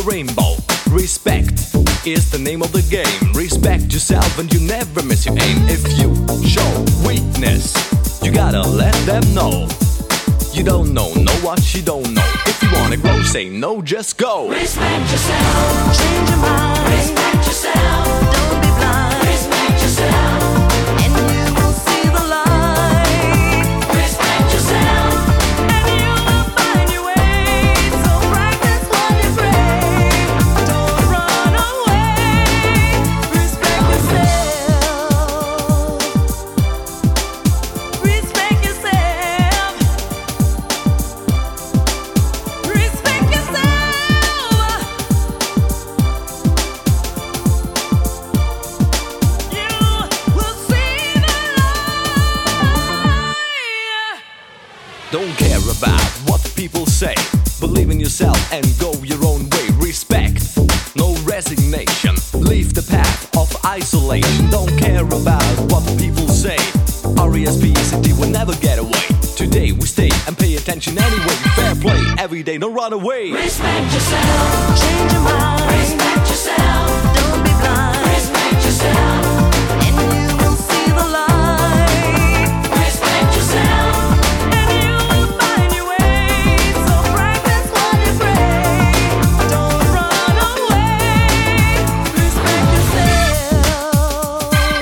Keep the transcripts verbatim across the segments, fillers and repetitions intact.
rainbow. Respect is the name of the game. Respect yourself and you never miss your aim. If you show weakness, you gotta let them know. You don't know, know what you don't know. If you wanna grow, say no, just go. Respect yourself. Change your mind. Respect yourself. Don't be blind. Respect yourself. And you will see the light. Respect yourself. And you will find your way. So practice what you pray. Don't run away. Respect yourself. Respect yourself. Respect yourself. You will see the light. Don't care about what people say. Believe in yourself and go your own way. Respect, no resignation. Leave the path of isolation. Don't care about what people say. R E S P E C T will never get away. Today we stay and pay attention anyway. Fair play every day, no run away. Respect yourself. Change your mind. Respect yourself. Don't be blind. Respect yourself. And you will see the light. Respect yourself. And you will find your way. So practice what you pray. Don't run away. Respect yourself.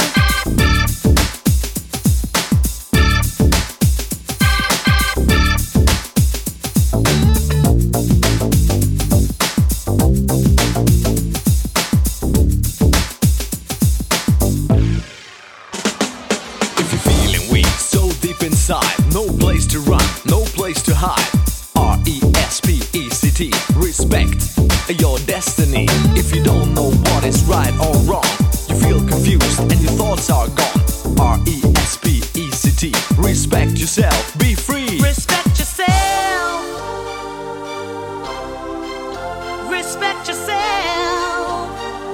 If you're feeling weak, so deep inside, no place to run, no place to hide. R E S P E C T, respect your destiny. If you don't know what is right or wrong, you feel confused and your thoughts are gone. R E S P E C T, respect yourself, be free. Respect yourself. Respect yourself.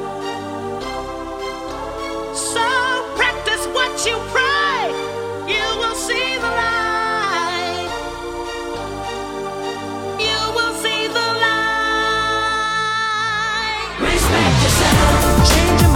So practice what you pray. You will see the light. You will see the light. Respect yourself. Change your